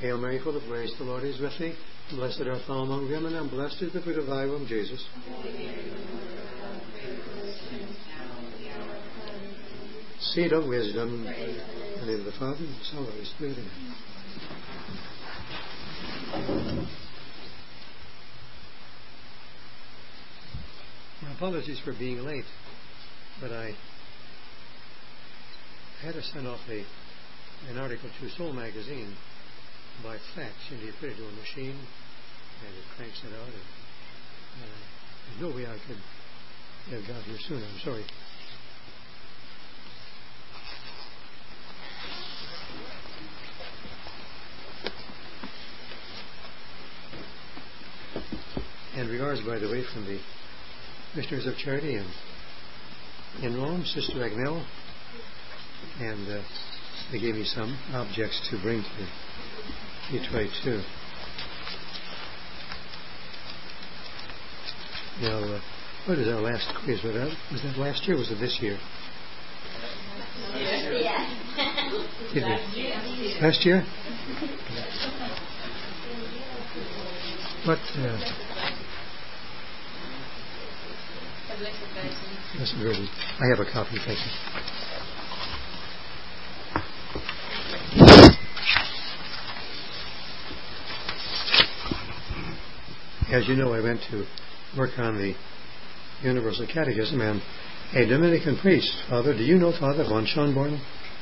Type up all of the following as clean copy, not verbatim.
Hail Mary, full of grace, the Lord is with thee. Blessed art thou among women, and blessed is the fruit of thy womb, Jesus. Seed of wisdom, and in the Father, and the Son, and the Holy Spirit. Amen. My apologies for being late, but I had to send off an article to Soul Magazine by fax. You put it to a machine, and it cranks it out. And there's no way I could have got here sooner. I'm sorry. And regards, by the way, from the Missionaries of Charity in Rome, Sister Agnell, and they gave me some objects to bring to Detroit too. Now, what is our last quiz? Was that last year or was it this year? Last year? What? Blessed Virgin. I have a copy, thank you. As you know, I went to work on the Universal Catechism, and a Dominican priest, Father, do you know Father von Schönborn?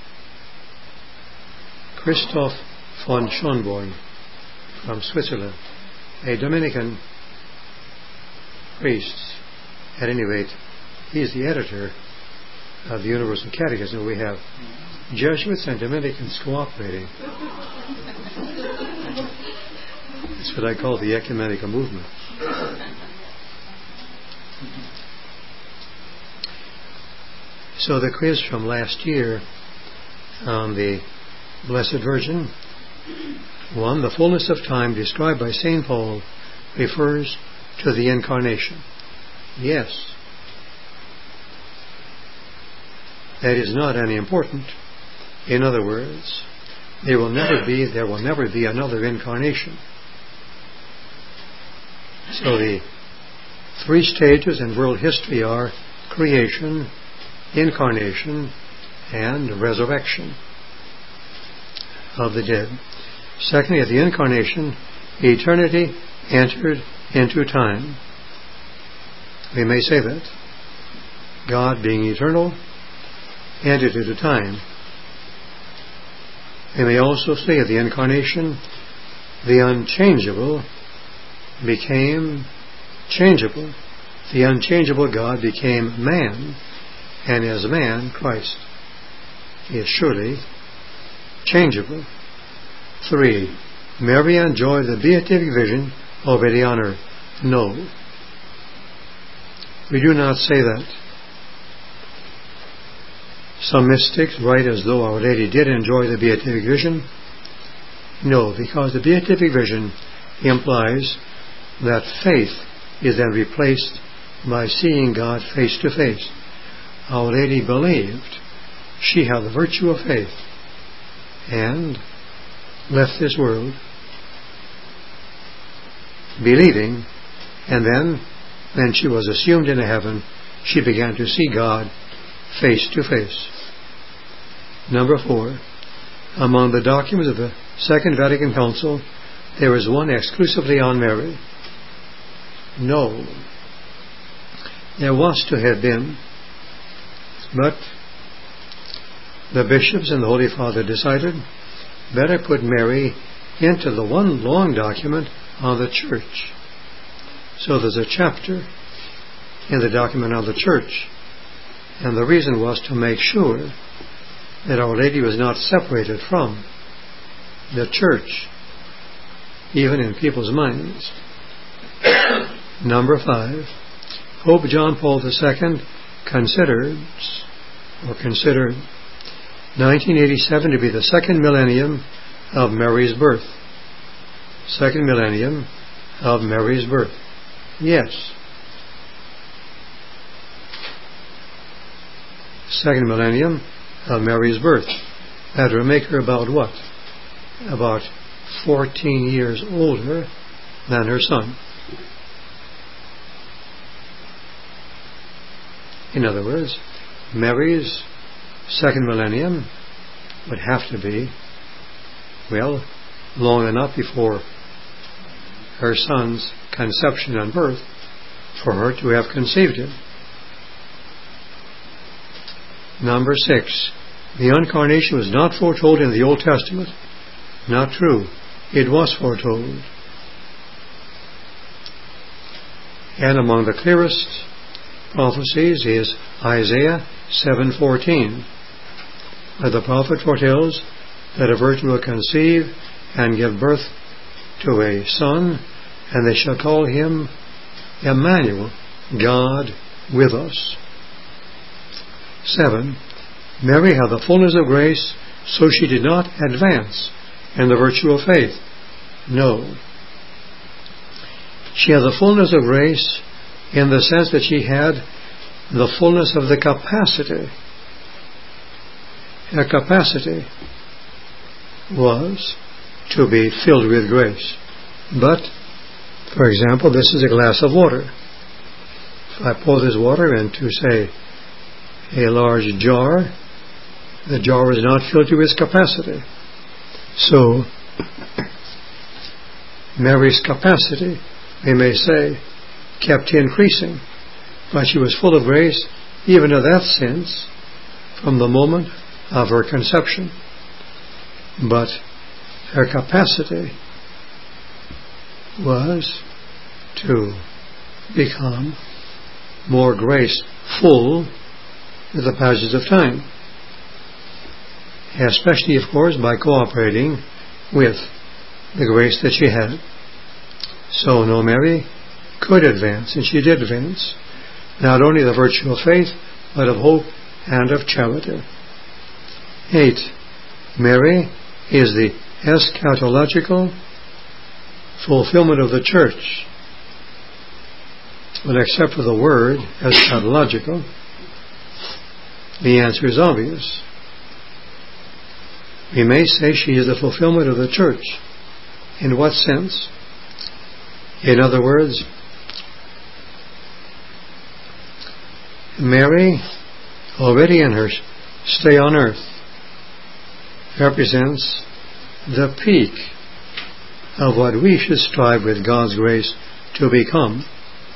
Christoph von Schönborn from Switzerland. A Dominican priest. At any rate, he is the editor of the Universal Catechism. We have Jesuits and Dominicans cooperating. That's what I call the ecumenical movement. So the quiz from last year on the Blessed Virgin. 1. The fullness of time described by St. Paul refers to the Incarnation. Yes. That is not unimportant. In other words, there will never be another incarnation. So the three stages in world history are creation, incarnation, and resurrection of the dead. Secondly, at the incarnation, eternity entered into time. We may say that. God, being eternal, entered into time. We may also say at the incarnation, the unchangeable became changeable. The unchangeable God became man, and as man, Christ. He is surely changeable. 3. Mary enjoyed the beatific vision already on earth. No. We do not say that. Some mystics write as though Our Lady did enjoy the beatific vision. No, because the beatific vision implies that faith is then replaced by seeing God face to face. Our Lady believed. She had the virtue of faith and left this world believing, and then when she was assumed into heaven, she began to see God face to face. Number 4. Among the documents of the Second Vatican Council, there is one exclusively on Mary. No. There was to have been, but the bishops and the Holy Father decided better put Mary into the one long document on the Church. So there's a chapter in the document on the Church, and the reason was to make sure that Our Lady was not separated from the Church, even in people's minds. Number 5. Pope John Paul II considered 1987 to be the second millennium of Mary's birth. Second millennium of Mary's birth. Yes. Second millennium of Mary's birth. That will make her about what? About 14 years older than her son. In other words, Mary's second millennium would have to be, well, long enough before her son's conception and birth for her to have conceived him. Number 6. The incarnation was not foretold in the Old Testament. Not true. It was foretold. And among the clearest prophecies is Isaiah 7:14, where the prophet foretells that a virgin will conceive and give birth to a son, and they shall call him Emmanuel, God with us. 7. Mary had the fullness of grace, so she did not advance in the virtue of faith. No. She had the fullness of grace in the sense that she had the fullness of the capacity. Her capacity was to be filled with grace. But, for example, this is a glass of water. If I pour this water into, say, a large jar, the jar is not filled to its capacity. So, Mary's capacity, we may say, kept increasing, but she was full of grace, even in that sense, from the moment of her conception. But her capacity was to become more graceful with the passage of time, especially, of course, by cooperating with the grace that she had. So, no, Mary could advance, and she did advance, not only the virtue of faith, but of hope and of charity. 8. Mary is the eschatological fulfillment of the church. Well, except for the word eschatological, the answer is obvious. We may say she is the fulfillment of the church. In what sense? In other words, Mary, already in her stay on earth, represents the peak of what we should strive with God's grace to become.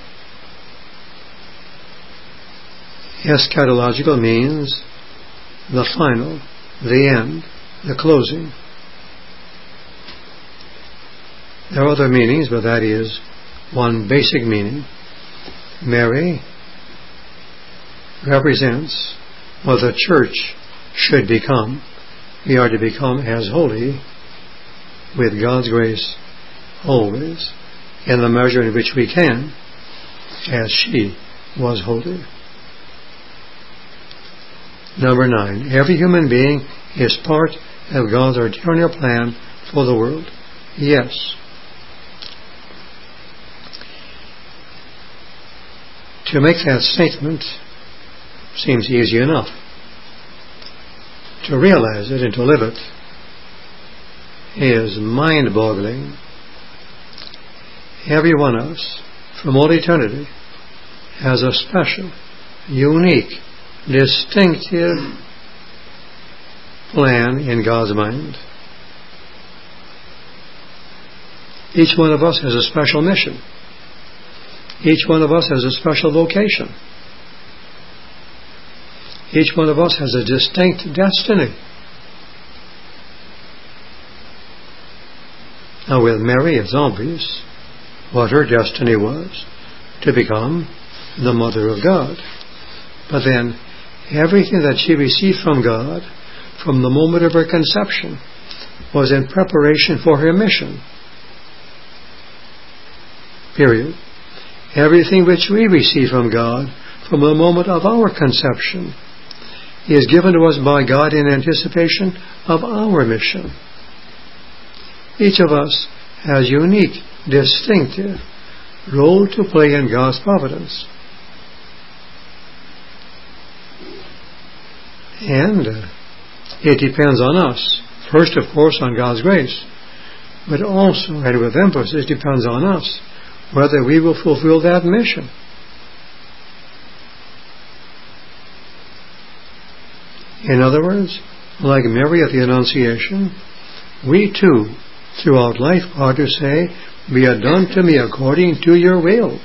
Eschatological means the final, the end, the closing. There are other meanings, but that is one basic meaning. Mary represents what the church should become. We are to become as holy with God's grace always, in the measure in which we can, as she was holy. Number 9. Every human being is part of God's eternal plan for the world. Yes. To make that statement seems easy enough. To realize it and to live it is mind-boggling. Every one of us, from all eternity, has a special, unique, distinctive plan in God's mind. Each one of us has a special mission. Each one of us has a special vocation. Each one of us has a distinct destiny. Now with Mary, it's obvious what her destiny was, to become the Mother of God. But then, everything that she received from God, from the moment of her conception, was in preparation for her mission. Period. Everything which we receive from God, from the moment of our conception, is given to us by God in anticipation of our mission. Each of us has unique, distinctive role to play in God's providence. And it depends on us. First, of course, on God's grace. but also, and with emphasis, depends on us whether we will fulfill that mission. In other words, like Mary at the Annunciation, we too, throughout life, ought to say, "Be it done to me according to your will."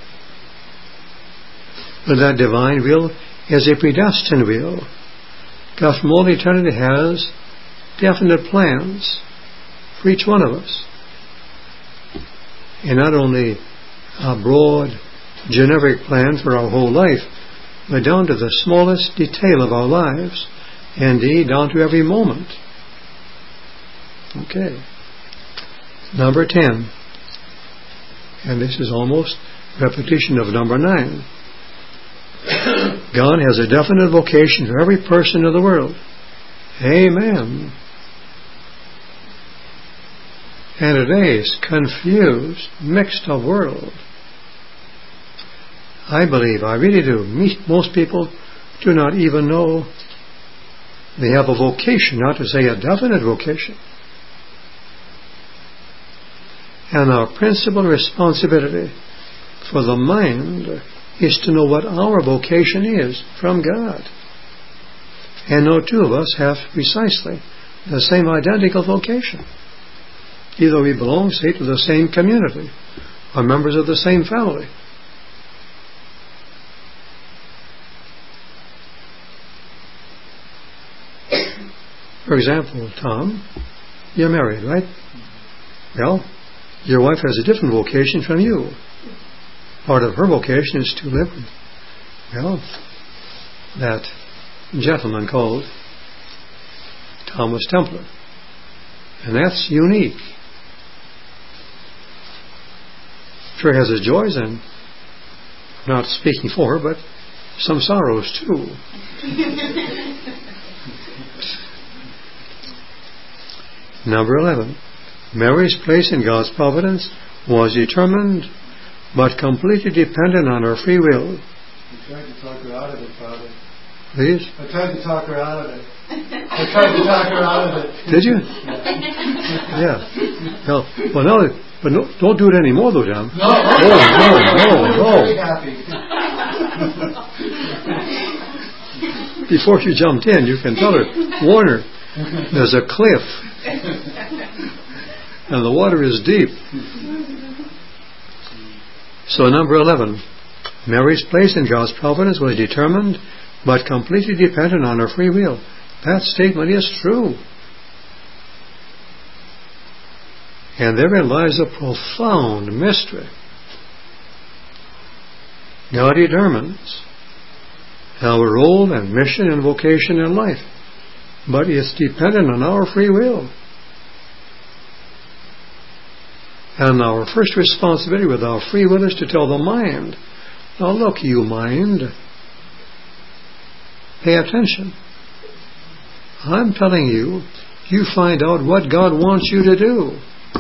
But that divine will is a predestined will. God from all eternity has definite plans for each one of us. And not only a broad, generic plan for our whole life, but down to the smallest detail of our lives, indeed down to every moment. Okay. Number 10. And this is almost repetition of number 9. God has a definite vocation for every person in the world. Amen. And today's confused, mixed up world, I believe, I really do, most people do not even know they have a vocation, not to say a definite vocation. And our principal responsibility for the mind is to know what our vocation is from God. And no two of us have precisely the same identical vocation. Either we belong, say, to the same community, or members of the same family. For example, Tom, you're married, right? Well, your wife has a different vocation from you. Part of her vocation is to live with, well, that gentleman called Thomas Templer. And that's unique. Sure has its joys, and I'm not speaking for her, but some sorrows too. Number 11. Mary's place in God's providence was determined but completely dependent on her free will. I tried to talk her out of it, Father. Please? I tried to talk her out of it. Did you? Yeah. Well, no, but no, don't do it anymore, though, John. No. Very happy. Before she jumped in, you can tell her, warn her, there's a cliff, and the water is deep. So, number 11, Mary's place in God's providence was determined but completely dependent on her free will. That statement is true. And therein lies a profound mystery. God determines our role and mission and vocation in life, but it's dependent on our free will. And our first responsibility with our free will is to tell the mind, now look, you mind, pay attention. I'm telling you, you find out what God wants you to do.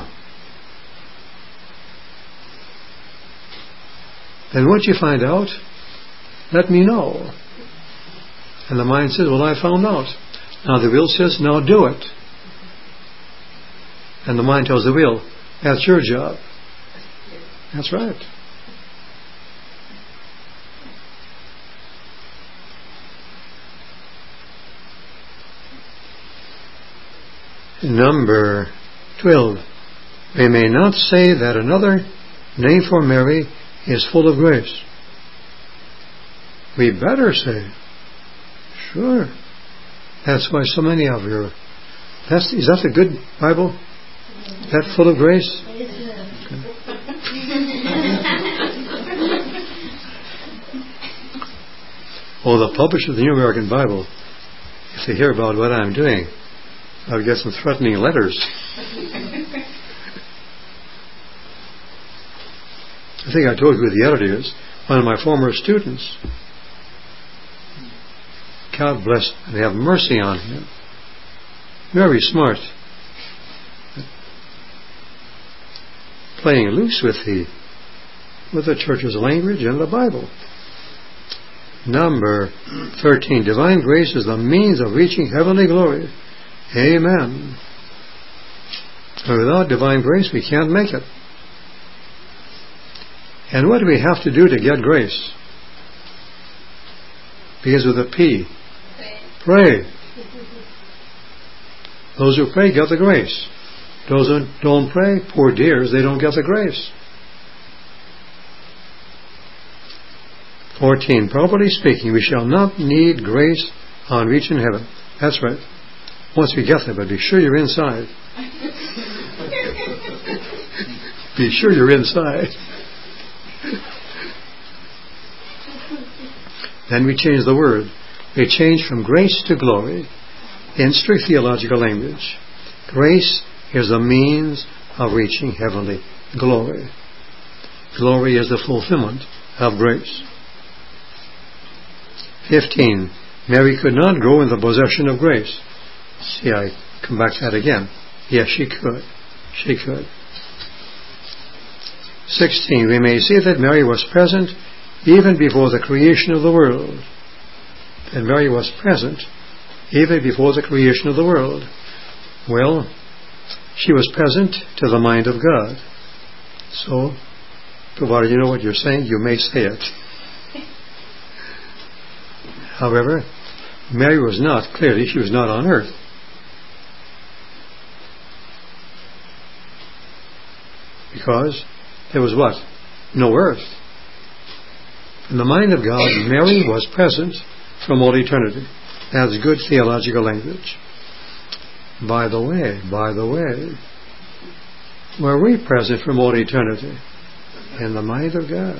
And once you find out, let me know. And the mind says, well, I found out. Now the will says, now do it. And the mind tells the will, that's your job. That's right. Number 12. We may not say that another name for Mary is full of grace. We better say, sure. That's why so many of you. Is that a good Bible? That full of grace? Okay. Well, the publisher of the New American Bible, if they hear about what I'm doing, I'll get some threatening letters. I think I told you who the editor is. One of my former students. God bless and have mercy on him. Very smart. Playing loose with the church's language and the Bible. Number 13. Divine grace is the means of reaching heavenly glory. Amen. And without divine grace, we can't make it. And what do we have to do to get grace? Begins with a P. Pray. Those who pray get the grace. Those who don't pray, poor dears, they don't get the grace. 14. Properly speaking, we shall not need grace on reaching heaven. That's right. Once we get there, but be sure you're inside. Be sure you're inside. Then we change the word. We change from grace to glory in strict theological language. Grace is a means of reaching heavenly glory. Glory is the fulfillment of grace. 15. Mary could not grow in the possession of grace. See, I come back to that again. Yes, she could. She could. 16. We may see that Mary was present even before the creation of the world. That Mary was present even before the creation of the world. Well, she was present to the mind of God. So, provided you know what you're saying, you may say it. However, Mary was not, clearly, she was not on earth. Because there was what? No earth. In the mind of God, Mary was present from all eternity. That's good theological language. By the way, were we present from all eternity? In the mind of God.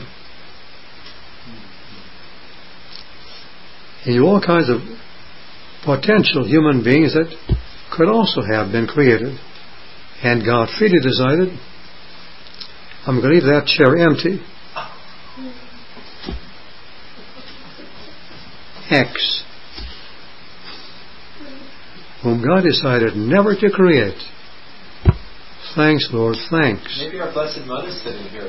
He knew all kinds of potential human beings that could also have been created. And God freely decided, I'm going to leave that chair empty. X, whom God decided never to create. Thanks, Lord, thanks. Maybe our Blessed Mother's sitting here.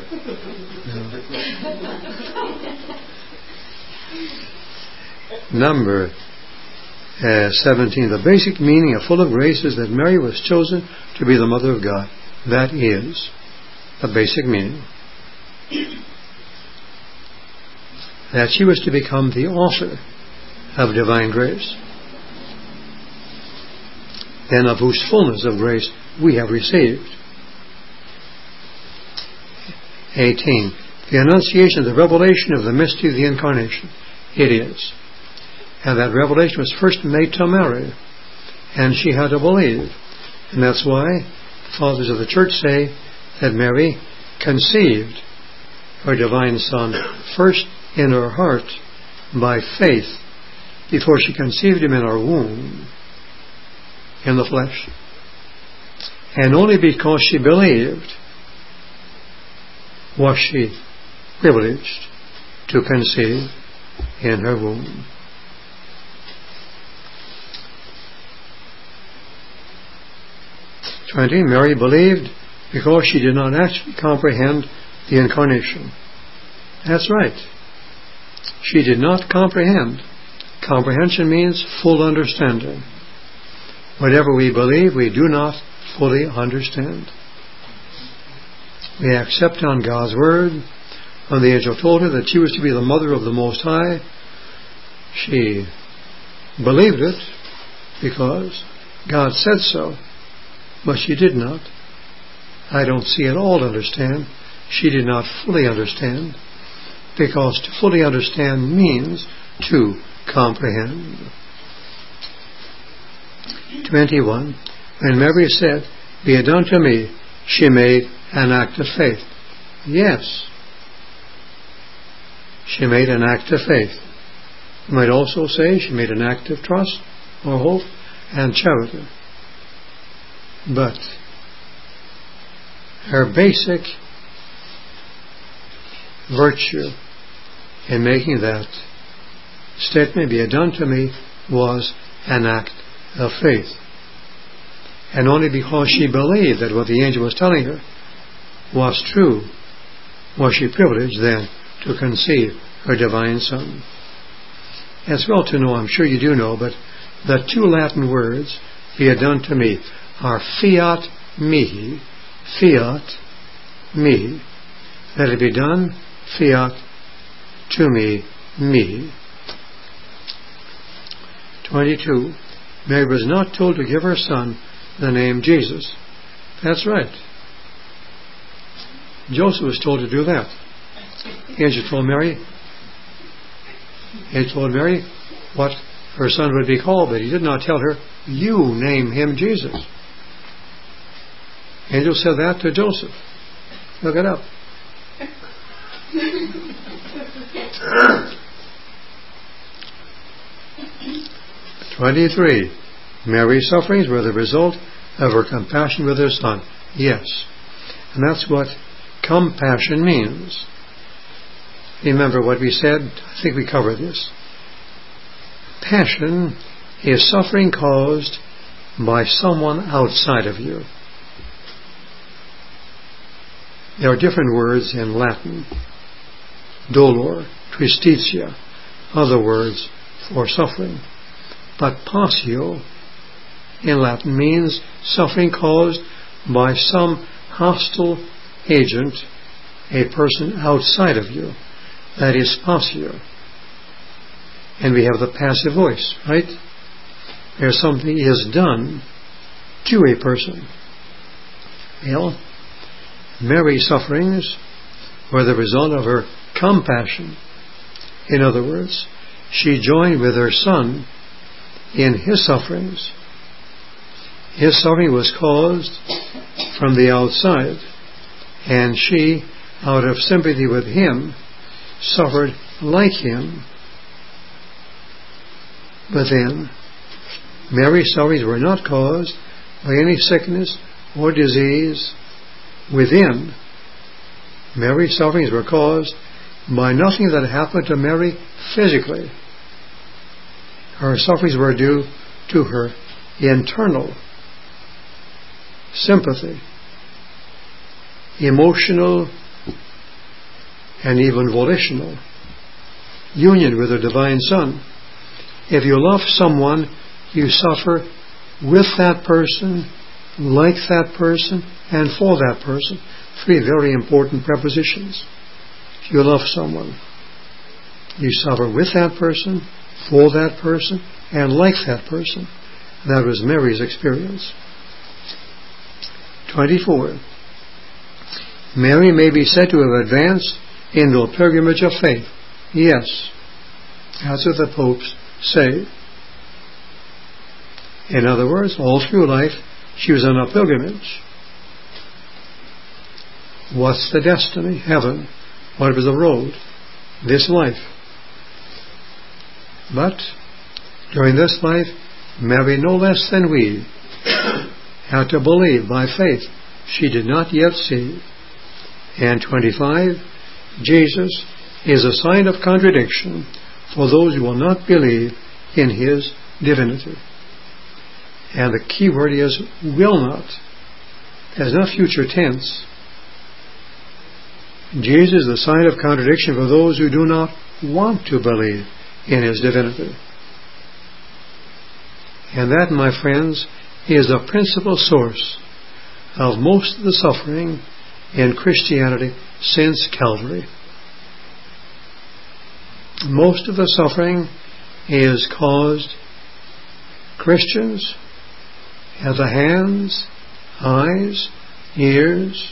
Number 17. The basic meaning of full of grace is that Mary was chosen to be the Mother of God. That is the basic meaning. That she was to become the author of divine grace. Then of whose fullness of grace we have received. 18. The Annunciation, the revelation of the mystery of the Incarnation. It is. And that revelation was first made to Mary. And she had to believe. And that's why the fathers of the church say that Mary conceived her divine Son first in her heart by faith before she conceived him in her womb in the flesh. And only because she believed was she privileged to conceive in her womb. Mary believed because she did not actually comprehend the Incarnation. That's right. She did not comprehend. Comprehension means full understanding. Whatever we believe, we do not fully understand. We accept on God's word. When the angel told her that she was to be the mother of the Most High, she believed it because God said so. But she did not. I don't see at all understand. She did not fully understand, because to fully understand means to comprehend. 21. When Mary said, "Be it done to me," she made an act of faith. Yes. She made an act of faith. You might also say she made an act of trust or hope and charity. But her basic virtue in making that statement, "Be it done to me," was an act of faith. And only because she believed that what the angel was telling her was true was she privileged then to conceive her divine Son. It's well to know, I'm sure you do know, but the two Latin words, "Be it done to me," are fiat mihi. Fiat mihi. Let it be done, fiat to me, mihi. 22. Mary was not told to give her son the name Jesus. That's right. Joseph was told to do that. The angel told Mary what her son would be called, but he did not tell her, you name him Jesus. The angel said that to Joseph. Look it up. 23. Mary's sufferings were the result of her compassion with her son. Yes. And that's what compassion means. Remember what we said? I think we covered this. Passion is suffering caused by someone outside of you. There are different words in Latin. Dolor, tristitia, other words for suffering. But passio in Latin means suffering caused by some hostile agent, a person outside of you. That is passio. And we have the passive voice, right? Where something is done to a person. Well, Mary's sufferings were the result of her compassion. In other words, she joined with her son in his sufferings. His suffering was caused from the outside, and she, out of sympathy with him, suffered like him. But then, Mary's sufferings were not caused by any sickness or disease within. Mary's sufferings were caused by nothing that happened to Mary physically. Her sufferings were due to her internal sympathy, emotional, and even volitional union with the divine Son. If you love someone, you suffer with that person, like that person, and for that person. Three very important prepositions. If you love someone, you suffer with that person, for that person, and like that person. That was Mary's experience. 24. Mary may be said to have advanced into a pilgrimage of faith. Yes, that's what the popes say. In other words, all through life, she was on a pilgrimage. What's the destiny? Heaven. What was the road? This life. But during this life, Mary, no less than we, had to believe by faith. She did not yet see. And 25, Jesus is a sign of contradiction for those who will not believe in his divinity. And the key word is will not. There's no future tense. Jesus is the sign of contradiction for those who do not want to believe in his divinity. And that, my friends, is the principal source of most of the suffering in Christianity since Calvary. Most of the suffering is caused Christians at the hands, eyes, ears,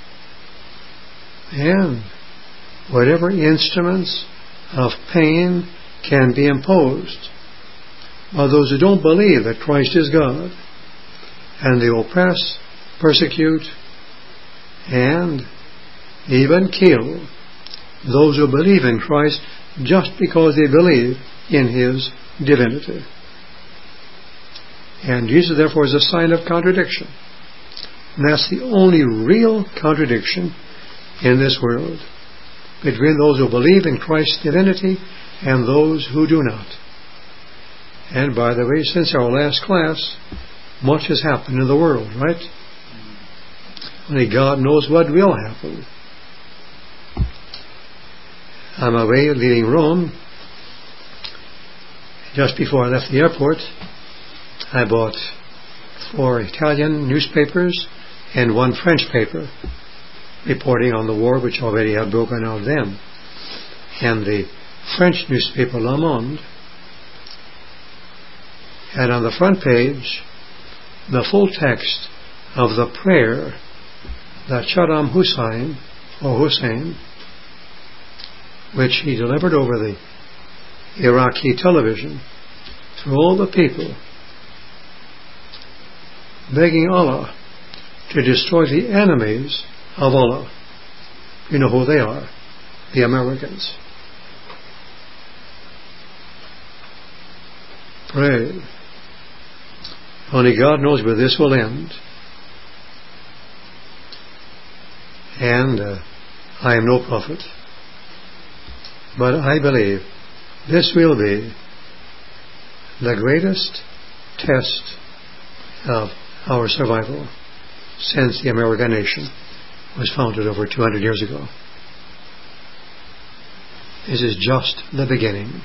and whatever instruments of pain can be imposed by those who don't believe that Christ is God, and they oppress, persecute, and even kill those who believe in Christ just because they believe in his divinity. And Jesus, therefore, is a sign of contradiction. And that's the only real contradiction in this world between those who believe in Christ's divinity and those who do not. And by the way, since our last class, much has happened in the world, right? Only God knows what will happen. I'm away leaving Rome. Just before I left the airport, I bought 4 Italian newspapers and one French paper reporting on the war which already had broken out then. And the French newspaper Le Monde had on the front page the full text of the prayer that Saddam Hussein, which he delivered over the Iraqi television to all the people, begging Allah to destroy the enemies of Allah. You know who they are, the Americans. Pray. Only God knows where this will end. And I am no prophet. But I believe this will be the greatest test of our survival since the American nation was founded over 200 years ago. This is just the beginning.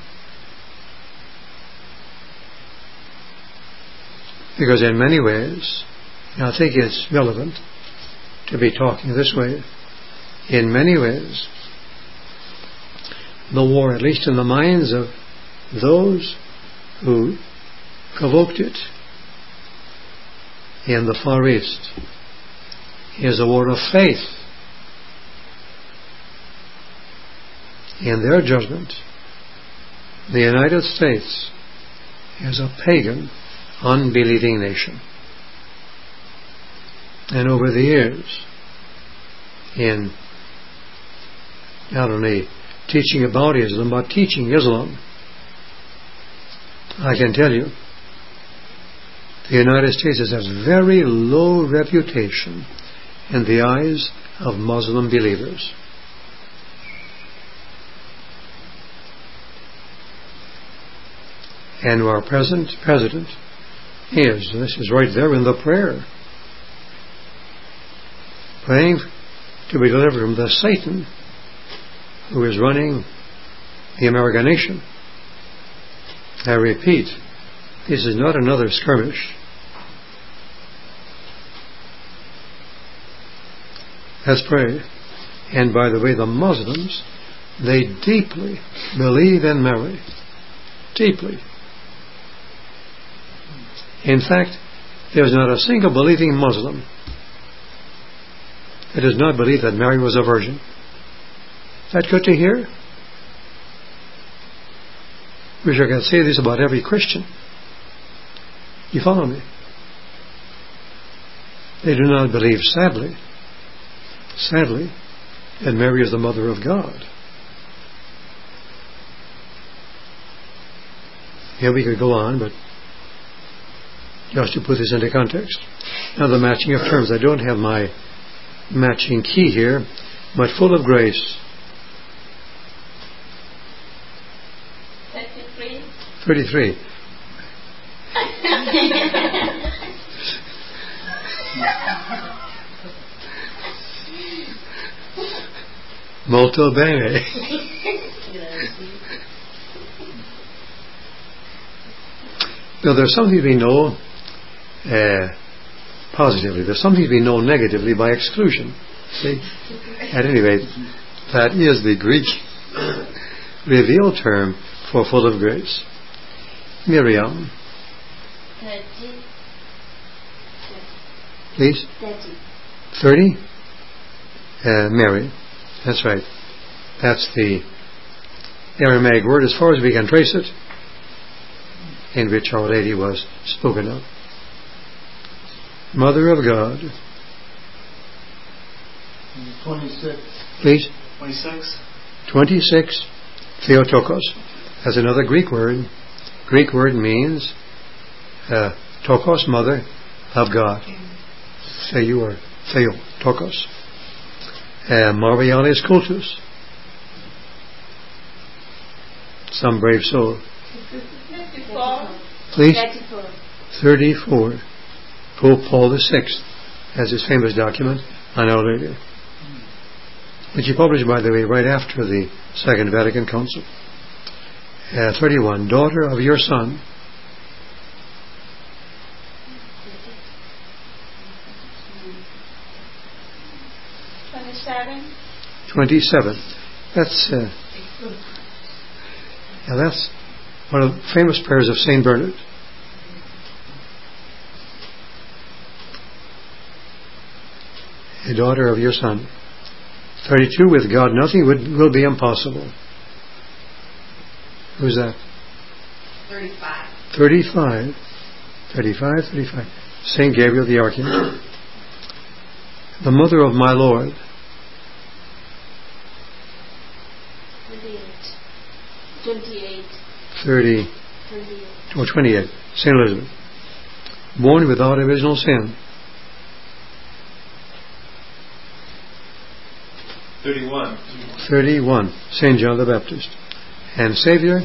Because in many ways, and I think it's relevant to be talking this way, in many ways, the war, at least in the minds of those who provoked it in the Far East, is a war of faith. In their judgment, the United States is a pagan, unbelieving nation. And over the years, in not only teaching about Islam, but teaching Islam, I can tell you, the United States has a very low reputation in the eyes of Muslim believers. And our present president is, this is right there in the prayer, praying to be delivered from the Satan who is running the American nation. I repeat, this is not another skirmish. Let's pray. And by the way, the Muslims, they deeply believe in Mary. Deeply. In fact, there's not a single believing Muslim that does not believe that Mary was a virgin. Is that good to hear? Wish I could say this about every Christian. You follow me? They do not believe, sadly, that Mary is the mother of God. Here we could go on, but just to put this into context. Now the matching of terms. I don't have my matching key here, but full of grace. 33. Molto bene. Now there's something we know positively. There's something we know negatively by exclusion. See? At any rate, that is the Greek revealed term for full of grace. Miriam. 30. Please? 30. 30? Mary. That's right. That's the Aramaic word, as far as we can trace it, in which Our Lady was spoken of. Mother of God. 26. Please? 26. 26. Theotokos. That's another Greek word. Greek word means tokos, mother of God. Theou or Theotokos. Marialis cultus. Some brave soul. 34. Please? 34. 34. Pope Paul VI has his famous document on Our Lady, which he published, by the way, right after the Second Vatican Council. 31. Daughter of your Son. 27. 27. That's one of the famous prayers of Saint Bernard. A daughter of your Son. 32. With God nothing will be impossible. Who's that? 35. 35. Saint Gabriel the Archangel. The mother of my Lord. 28. 30. 28. Or 28. Saint Elizabeth. Born without original sin. 31. 31. Saint John the Baptist. And Savior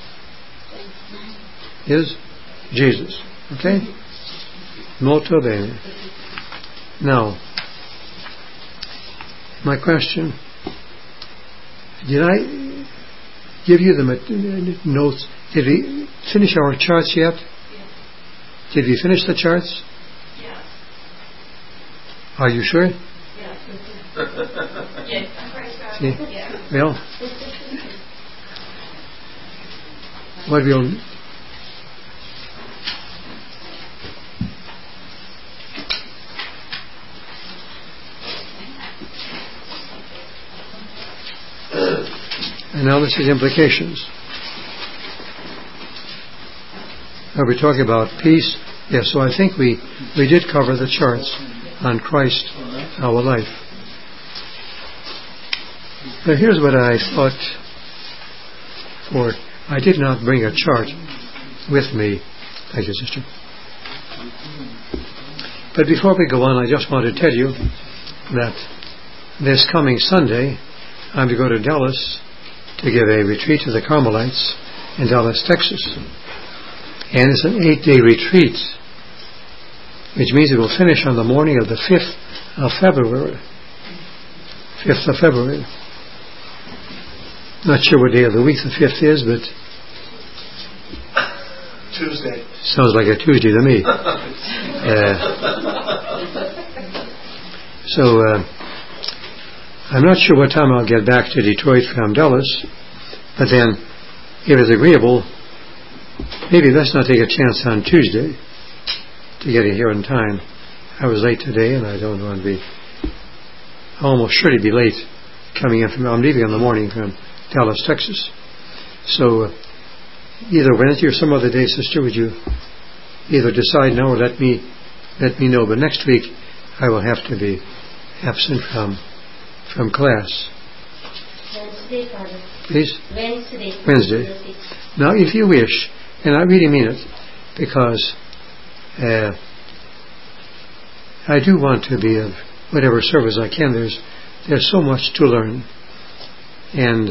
is Jesus. Okay? Molto bene. Now, my question, did I give you the notes? Did we finish our charts yet? Yes. Did we finish the charts? Yes. Are you sure? Yes. Yes. See? Yes. Well, what we'll analysis implications. Are we talking about peace? Yes, so I think we did cover the charts on Christ, our life. Now here's what I thought for. I did not bring a chart with me. Thank you, sister. But before we go on, I just want to tell you that this coming Sunday, I'm to go to Dallas to give a retreat to the Carmelites in Dallas, Texas. And it's an 8-day retreat, which means it will finish on the morning of the 5th of February. 5th of February. Not sure what day of the week the 5th is, but Tuesday. sounds like a Tuesday to me. I'm not sure what time I'll get back to Detroit from Dallas, but then, if it's agreeable, maybe let's not take a chance on Tuesday to get here in time. I was late today, and I don't want to be almost sure to be late coming in from. I'm leaving in the morning from Dallas, Texas. So either Wednesday or some other day, sister, would you either decide now or let me know? But next week I will have to be absent from class. Wednesday, Father. Please? Wednesday. Now, if you wish, and I really mean it, because I do want to be of whatever service I can. There's so much to learn, and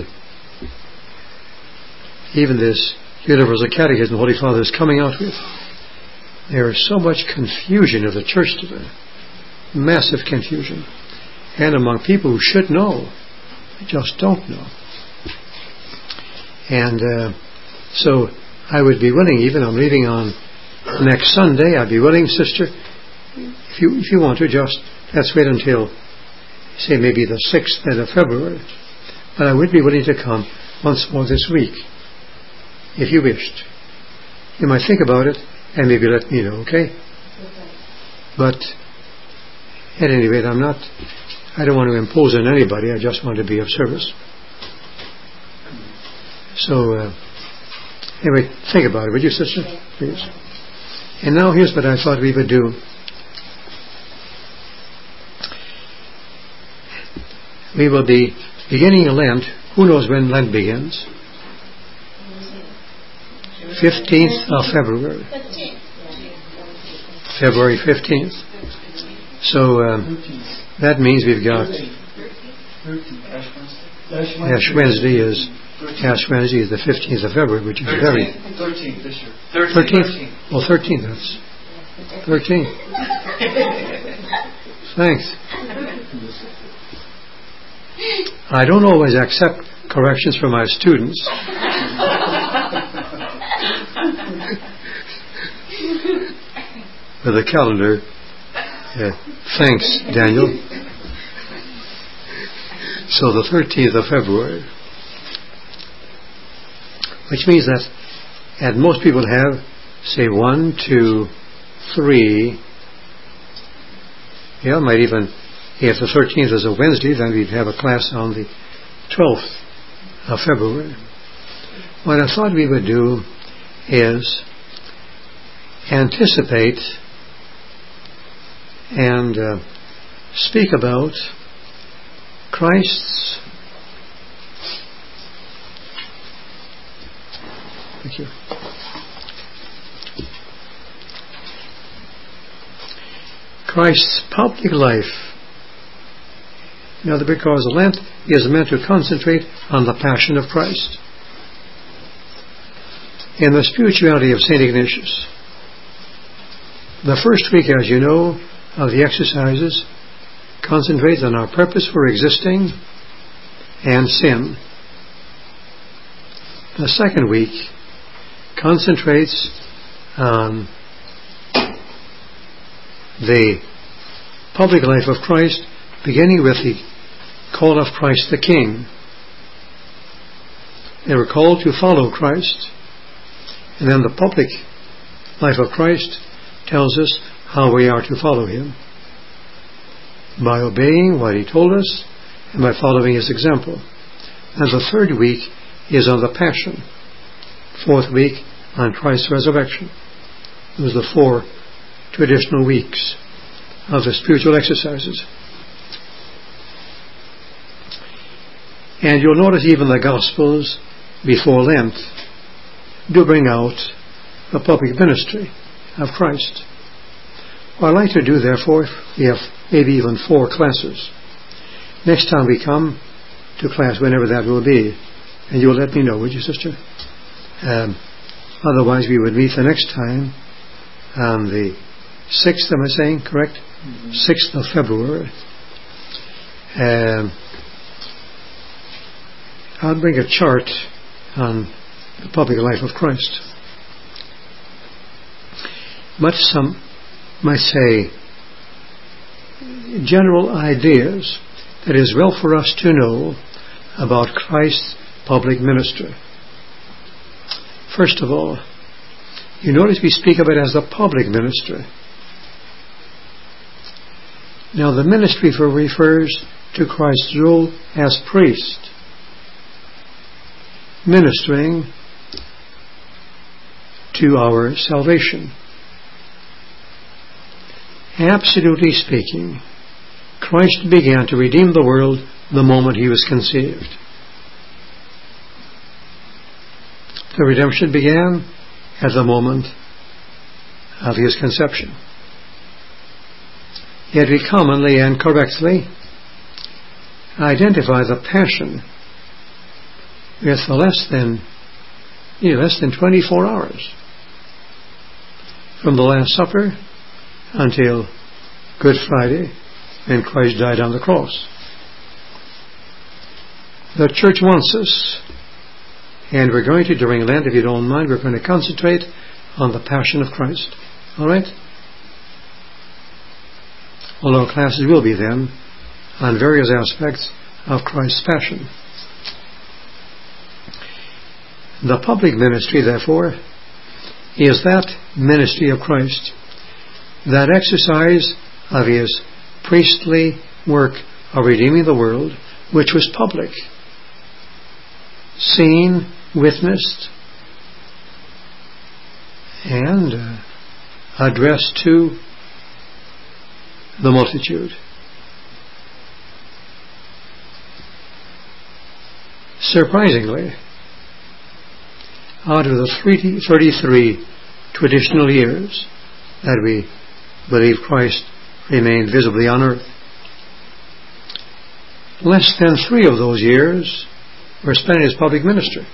even this Universal Catechism the Holy Father is coming out with. There is so much confusion of the church today, massive confusion, and among people who should know, just don't know. And so I would be willing, even I'm leaving on next Sunday, I'd be willing, sister, if you want to, just let's wait until, say, maybe the 6th of February. But I would be willing to come once more this week, if you wished. You might think about it and maybe let me know, okay? But at any rate, I don't want to impose on anybody. I just want to be of service. So, anyway, think about it, would you, sister? Please. And now here's what I thought we would do. We will be beginning Lent. Who knows when Lent begins? 15th of February. 15. February 15th. So that means we've got Ash Wednesday is the 15th of February, which is very 13th this year. 13th. Well, 13th. That's 13th. Thanks. I don't always accept corrections from my students. With a calendar. Thanks, Daniel. So the 13th of February. Which means that and most people have, say, 1, 2, 3. Yeah, might even, if the 13th is a Wednesday, then we'd have a class on the 12th of February. What I thought we would do is anticipate and speak about Christ's thank you. Christ's public life. Now, because Lent is meant to concentrate on the passion of Christ. In the spirituality of St. Ignatius, the first week, as you know, of the exercises concentrates on our purpose for existing and sin. The second week concentrates on the public life of Christ, beginning with the call of Christ the King. They were called to follow Christ. And then the public life of Christ tells us how we are to follow Him. By obeying what He told us and by following His example. And the third week is on the Passion. Fourth week on Christ's resurrection. Those are the 4 traditional weeks of the spiritual exercises. And you'll notice even the Gospels before Lent do bring out the public ministry of Christ. What I'd like to do, therefore, we have maybe even 4 classes. Next time we come to class, whenever that will be, and you'll let me know, would you, sister? Otherwise, we would meet the next time on the 6th, am I saying, correct? Mm-hmm. 6th of February. I'll bring a chart on the public life of Christ. But some might say general ideas that is well for us to know about Christ's public ministry. First of all, you notice we speak of it as a public ministry. Now the ministry refers to Christ's role as priest, ministering to our salvation. Absolutely speaking, Christ began to redeem the world the moment He was conceived. The redemption began at the moment of His conception. Yet we commonly and correctly identify the Passion with the less than 24 hours from the Last Supper until Good Friday, when Christ died on the cross. The Church wants us, and we're going to, during Lent, if you don't mind, we're going to concentrate on the Passion of Christ. All right? All our classes will be then on various aspects of Christ's Passion. The public ministry, therefore, is that ministry of Christ, that exercise of His priestly work of redeeming the world, which was public, seen, witnessed, and addressed to the multitude. Surprisingly, out of the 33 traditional years that we believe Christ remained visibly on earth, less than 3 of those years were spent in His public ministry.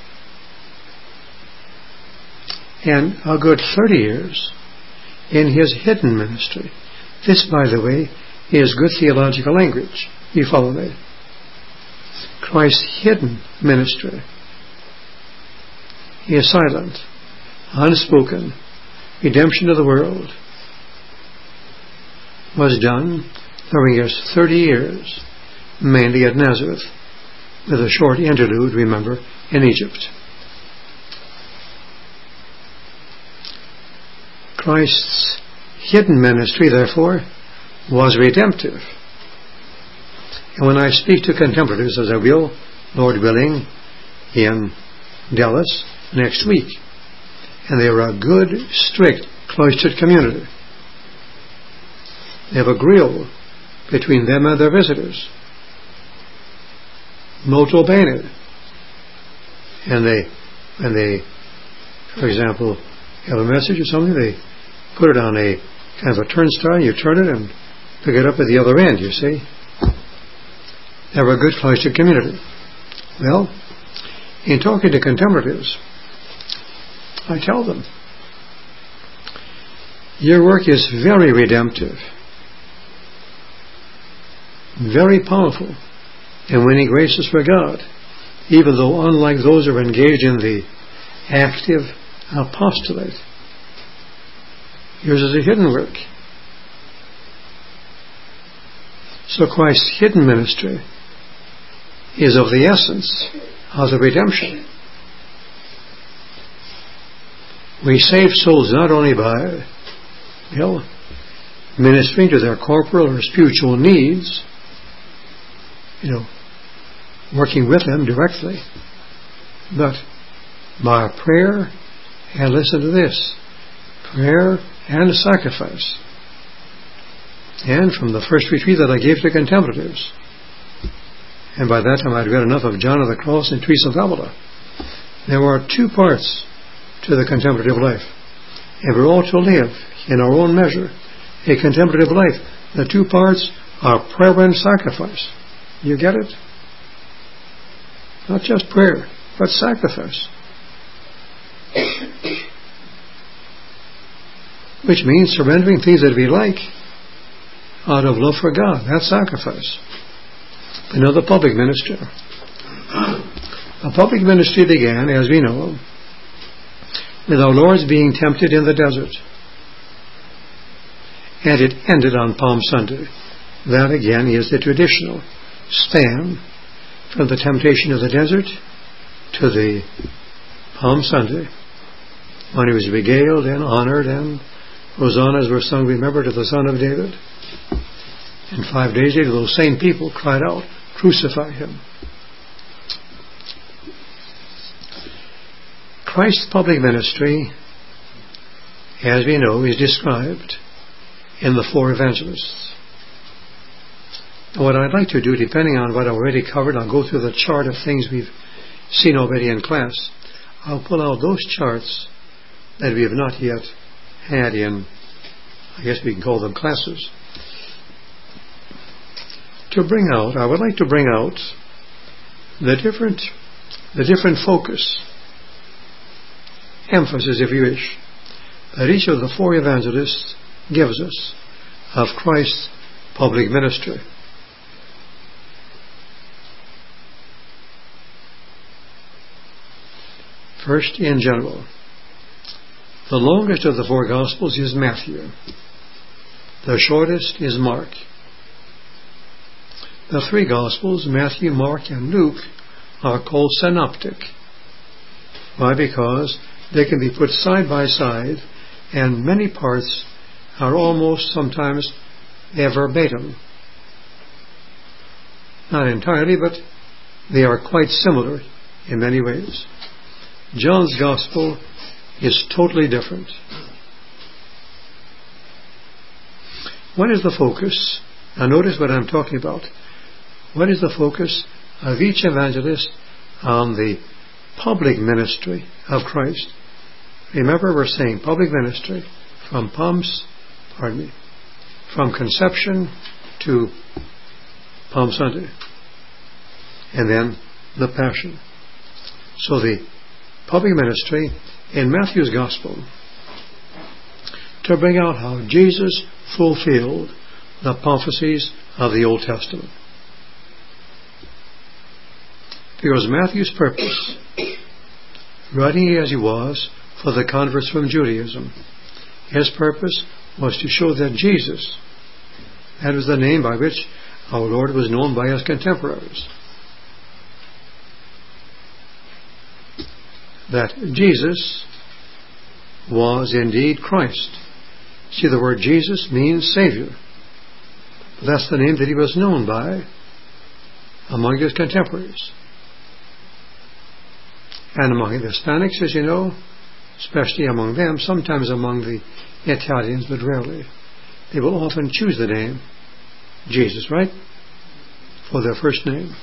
And a good 30 years in His hidden ministry. This, by the way, is good theological language. You follow me? Christ's hidden ministry. He is silent, unspoken. Redemption of the world was done during His 30 years, mainly at Nazareth, with a short interlude, remember, in Egypt. Christ's hidden ministry, therefore, was redemptive. And when I speak to contemplatives, as I will, Lord willing, in Dallas next week, and they are a good, strict, cloistered community. They have a grill between them and their visitors. Molto bene. And they, for example, have a message or something, they put it on a kind of a turnstile, you turn it and pick it up at the other end, you see. They have a good cloistered community. Well, in talking to contemplatives, I tell them, your work is very redemptive, very powerful in winning graces for God, even though unlike those who are engaged in the active apostolate, yours is a hidden work. So Christ's hidden ministry is of the essence of the redemption. We save souls not only by, ministering to their corporal or spiritual needs, working with them directly, but by prayer, and listen to this, prayer and sacrifice. And from the first retreat that I gave to contemplatives, and by that time I'd read enough of John of the Cross and Teresa of Avila, there were two parts to the contemplative life. And we're all to live in our own measure a contemplative life. The two parts are prayer and sacrifice. You get it? Not just prayer, but sacrifice. Which means surrendering things that we like out of love for God. That's sacrifice. Another public ministry. A public ministry began, as we know, with our Lord's being tempted in the desert. And it ended on Palm Sunday. That again is the traditional span from the temptation of the desert to the Palm Sunday, when he was regaled and honored and hosannas were sung, remember, to the Son of David. And 5 days later, those same people cried out, "Crucify him." Christ's public ministry, as we know, is described in the four evangelists. And what I'd like to do, depending on what I've already covered, I'll go through the chart of things we've seen already in class. I'll pull out those charts that we have not yet had in, I guess we can call them classes. I would like to bring out the different focus, emphasis, if you wish, that each of the four evangelists gives us of Christ's public ministry. First, in general, the longest of the four Gospels is Matthew. The shortest is Mark. The three Gospels, Matthew, Mark, and Luke, are called synoptic. Why? Because they can be put side by side, and many parts are almost sometimes verbatim. Not entirely, but they are quite similar in many ways. John's Gospel is totally different. What is the focus? Now notice what I'm talking about. What is the focus of each evangelist on the public ministry of Christ? Remember, we're saying public ministry from conception to Palm Sunday, and then the Passion. So the public ministry in Matthew's Gospel, to bring out how Jesus fulfilled the prophecies of the Old Testament. Because Matthew's purpose, writing as he was for the converts from Judaism, his purpose was to show that Jesus, that was the name by which our Lord was known by his contemporaries, that Jesus was indeed Christ. See, the word Jesus means Savior. That's the name that he was known by among his contemporaries. And among the Hispanics, as you know, especially among them, sometimes among the Italians, but rarely. They will often choose the name Jesus, right? For their first name.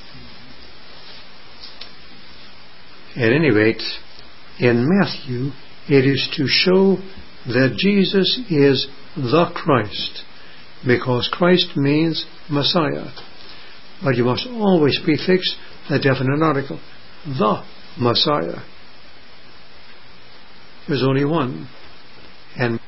At any rate, in Matthew, it is to show that Jesus is the Christ, because Christ means Messiah. But you must always prefix a definite article, the Messiah. There's only one. And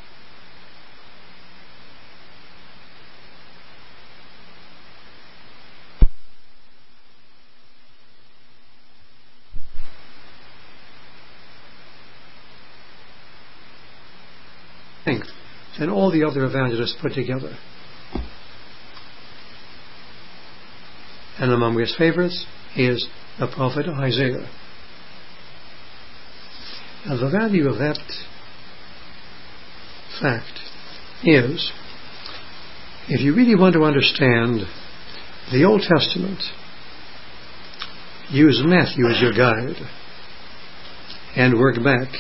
and all the other evangelists put together. And among his favorites is the prophet Isaiah. Now the value of that fact is, if you really want to understand the Old Testament, use Matthew as your guide and work back.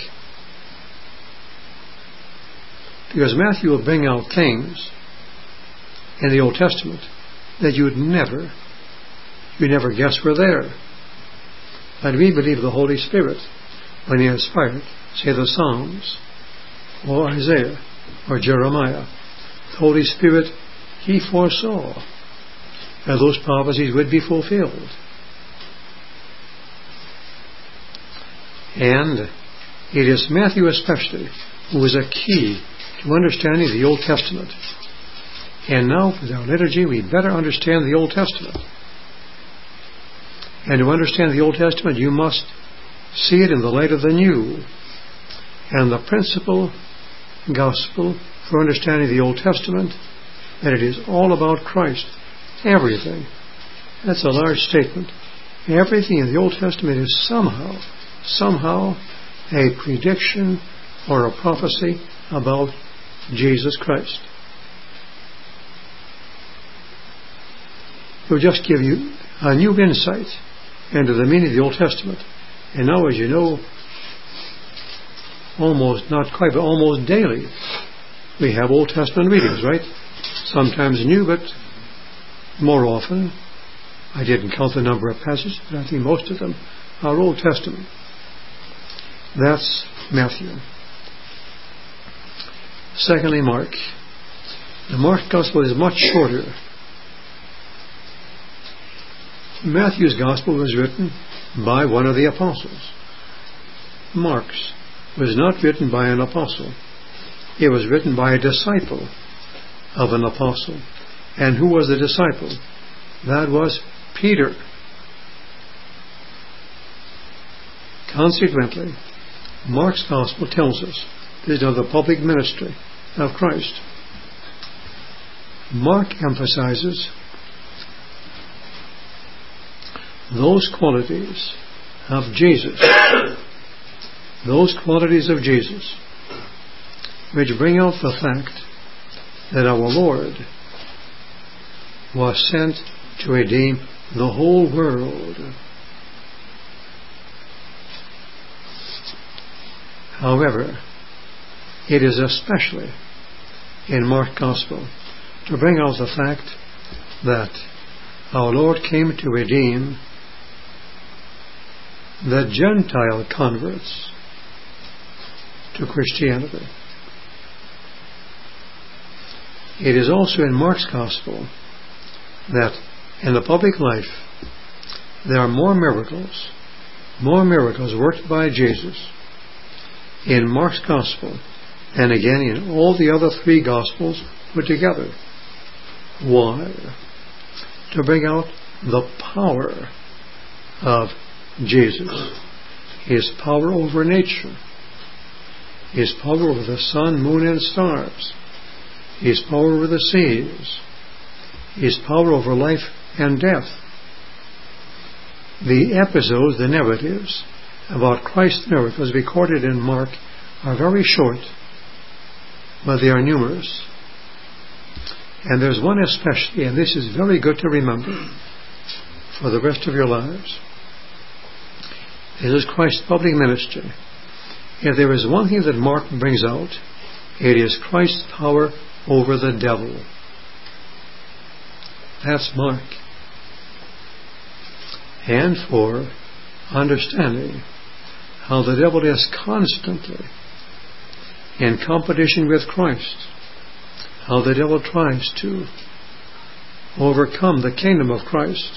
Because Matthew will bring out things in the Old Testament that you'd never guess were there. And we believe the Holy Spirit, when he inspired, say the Psalms, or Isaiah, or Jeremiah, the Holy Spirit, he foresaw that those prophecies would be fulfilled. And it is Matthew especially who is a key to understanding the Old Testament. And now, with our liturgy, we better understand the Old Testament. And to understand the Old Testament, you must see it in the light of the New. And the principal gospel for understanding the Old Testament, that it is all about Christ. Everything. That's a large statement. Everything in the Old Testament is somehow a prediction or a prophecy about Jesus Christ. It will just give you a new insight into the meaning of the Old Testament. And now, as you know, almost, not quite, but almost daily, we have Old Testament readings, right? Sometimes new, but more often, I didn't count the number of passages, but I think most of them are Old Testament. That's Matthew. Secondly, Mark. The Mark Gospel is much shorter. Matthew's Gospel was written by one of the apostles. Mark's was not written by an apostle. It was written by a disciple of an apostle. And who was the disciple? That was Peter. Consequently, Mark's Gospel tells us this is of the public ministry of Christ. Mark emphasizes those qualities of Jesus, which bring out the fact that our Lord was sent to redeem the whole world. However, it is especially in Mark's Gospel to bring out the fact that our Lord came to redeem the Gentile converts to Christianity. It is also in Mark's Gospel that in the public life there are more miracles worked by Jesus in Mark's Gospel and again in all the other three Gospels put together. Why? To bring out the power of Jesus. His power over nature. His power over the sun, moon, and stars. His power over the seas. His power over life and death. The episodes, the narratives, about Christ's miracles recorded in Mark are very short, but they are numerous. And there's one especially, and this is very good to remember for the rest of your lives. This is Christ's public ministry. If there is one thing that Mark brings out, it is Christ's power over the devil. That's Mark. And for understanding how the devil is constantly in competition with Christ, how the devil tries to overcome the kingdom of Christ.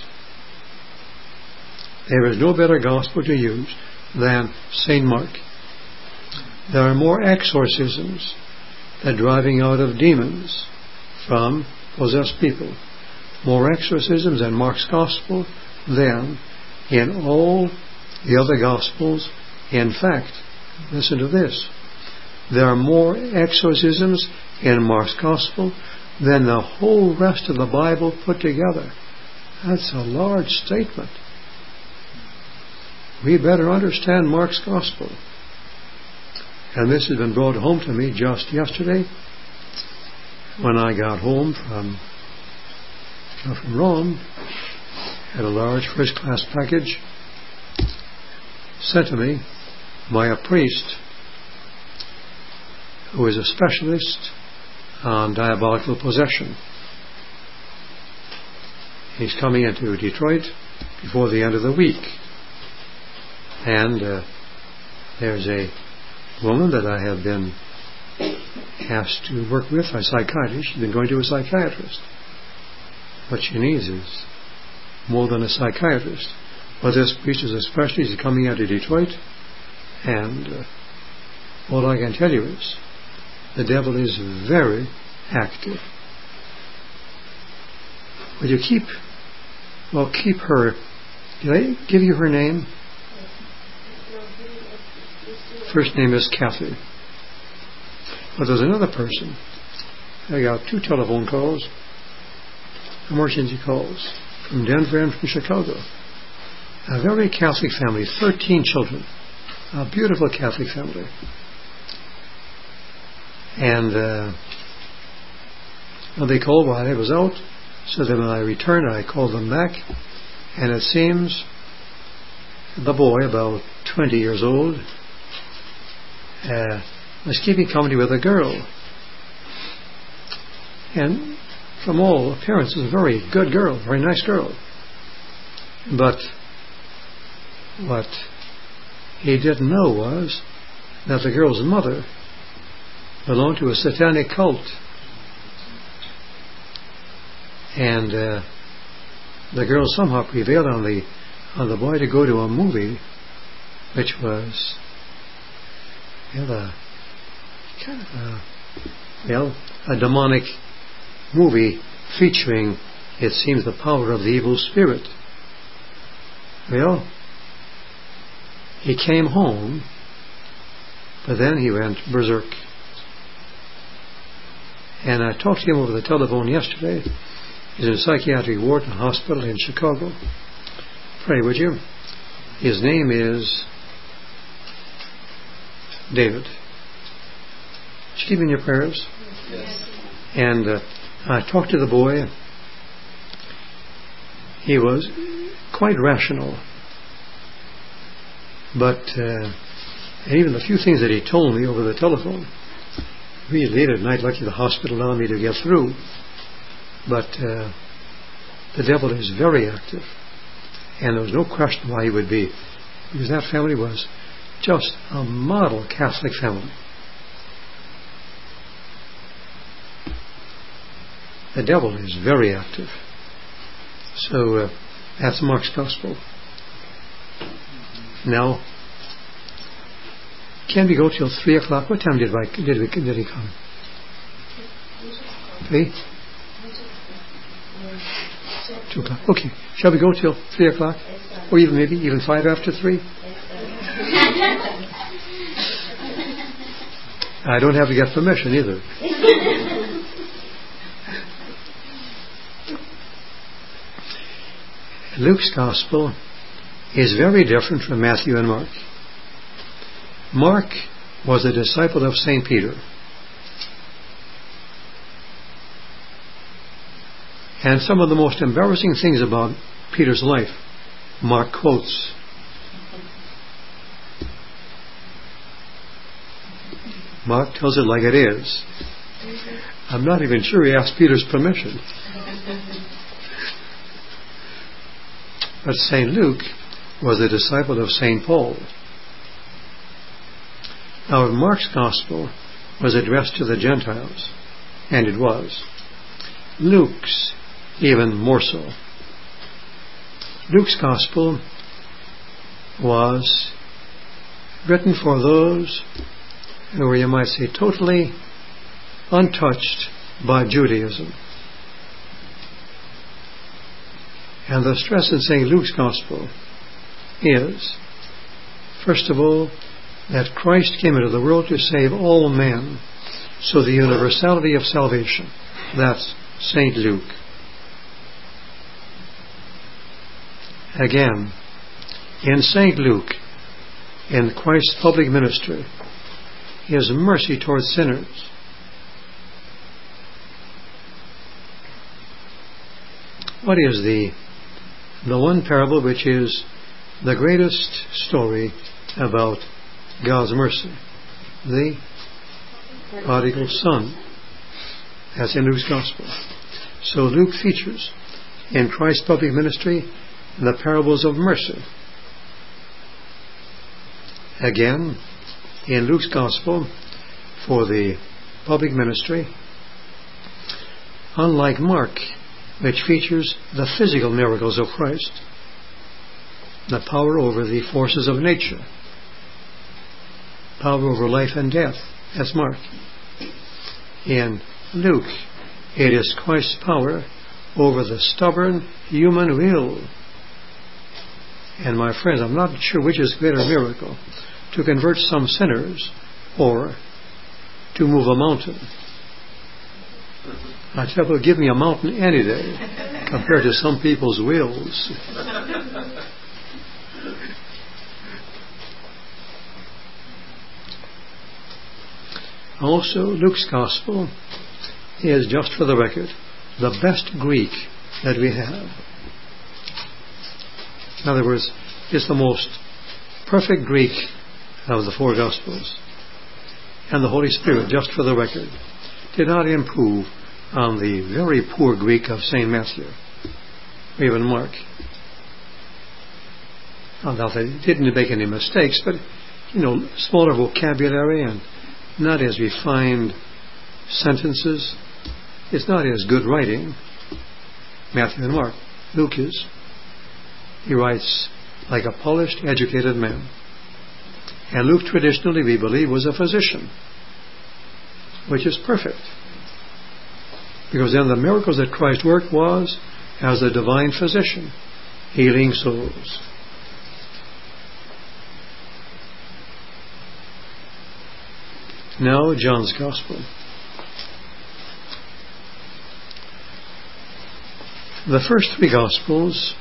There is no better gospel to use than St. Mark. There are more exorcisms, the driving out of demons from possessed people, more exorcisms in Mark's gospel than in all the other gospels. In fact, listen to this, there are more exorcisms in Mark's gospel than the whole rest of the Bible put together. That's a large statement. We better understand Mark's gospel. And this has been brought home to me just yesterday when I got home from Rome. Had a large first-class package sent to me by a priest who is a specialist on diabolical possession. He's coming into Detroit before the end of the week. And there's a woman that I have been asked to work with, a psychiatrist. She's been going to a psychiatrist. What she needs is more than a psychiatrist. But this priest is a specialist. He's coming out of Detroit. And all I can tell you is the devil is very active. Will you keep her? Did I give you her name? First name is Kathy. But there's another person. I got 2 telephone calls, emergency calls, from Denver and from Chicago. A very Catholic family, 13 children. A beautiful Catholic family. And when they called while I was out, so then when I returned, I called them back, and it seems the boy, about 20 years old, was keeping company with a girl. And from all appearances, a very good girl, very nice girl. But what he didn't know was that the girl's mother belonged to a satanic cult. And the girl somehow prevailed on the boy to go to a movie which was a demonic movie featuring, it seems, the power of the evil spirit. Well, he came home, but then he went berserk. And I talked to him over the telephone yesterday. He's in a psychiatric ward in a hospital in Chicago. Pray, would you? His name is David. Did you keep in your prayers? Yes. And I talked to the boy. He was quite rational. But even the few things that he told me over the telephone, really late at night, lucky the hospital allowed me to get through. But the devil is very active. And there was no question why he would be. Because that family was just a model Catholic family. The devil is very active. So that's Mark's Gospel. Now, can we go till 3 o'clock? What time did he come? 3? 2 o'clock. Okay. Shall we go till 3 o'clock? Or even 5 after 3? I don't have to get permission either. Luke's Gospel is very different from Matthew and Mark. Mark was a disciple of St. Peter. And some of the most embarrassing things about Peter's life, Mark quotes. Mark tells it like it is. I'm not even sure he asked Peter's permission. But St. Luke was a disciple of St. Paul. Now, Mark's Gospel was addressed to the Gentiles, and it was. Luke's even more so. Luke's Gospel was written for those who were, you might say, totally untouched by Judaism. And the stress in St. Luke's Gospel is, first of all, that Christ came into the world to save all men. So the universality of salvation. That's St. Luke. Again, in St. Luke, in Christ's public ministry, His mercy towards sinners. What is the one parable which is the greatest story about God's mercy? The prodigal son. That's in Luke's Gospel. So Luke features in Christ's public ministry the parables of mercy. Again, in Luke's Gospel, for the public ministry, unlike Mark, which features the physical miracles of Christ, the power over the forces of nature, power over life and death. That's Mark. In Luke, it is Christ's power over the stubborn human will. And my friends, I'm not sure which is greater miracle, to convert some sinners or to move a mountain. I tell you, give me a mountain any day compared to some people's wills. Also, Luke's Gospel is, just for the record, the best Greek that we have. In other words, it's the most perfect Greek of the four Gospels. And the Holy Spirit, just for the record, did not improve on the very poor Greek of St. Matthew, or even Mark. Not that he didn't make any mistakes, but, smaller vocabulary and not as refined sentences. It's not as good writing, Matthew and Mark. Luke is. He writes like a polished, educated man. And Luke, traditionally, we believe, was a physician, which is perfect. Because then the miracles that Christ worked was as a divine physician, healing souls. Now, John's Gospel. The first three Gospels,